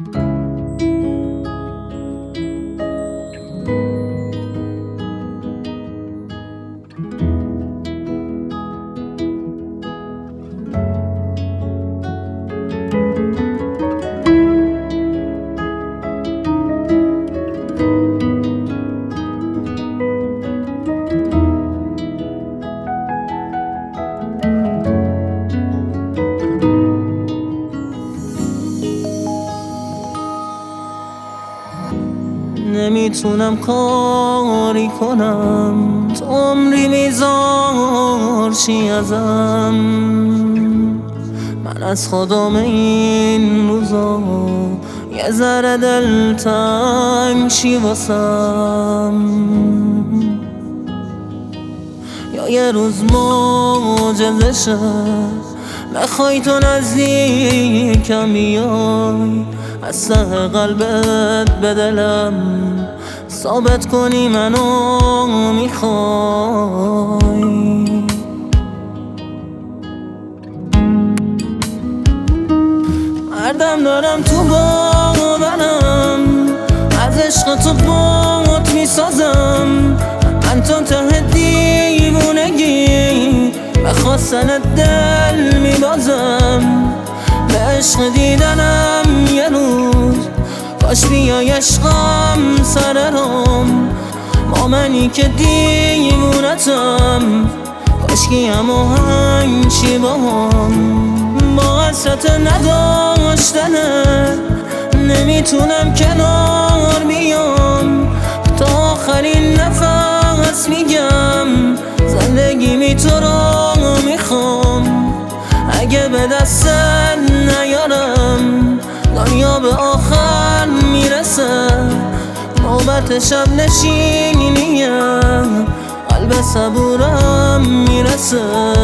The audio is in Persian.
نمیتونم کاری کنم، تو عمری میذار چی ازم. من از خودم این روزا یه ذره دلتنگ چی واسم. یا یه روز معجزه شه، بخوای تو نزدیکم بیای، از ته قلبت به دلم ثابت کنی منو میخوای. مردم دارم تو باورم، از عشق تو بات میسازم. من تو ته دیوونگی به خواستن دل میبازم. به عشق دیدنم یه روز کاش بیای عشقم سر رام. با منی که دیوونتم، کاشکی هم آهنگ چی باهم. با حسرت نداشتنه نمیتونم کنار بیام. تا آخرین نفس میگم زندگی می تو رو میخوام. اگه به دستت نیارم دنیا به آخر میرسه. نوبت شب نشینیه قلب صبورم میرسه.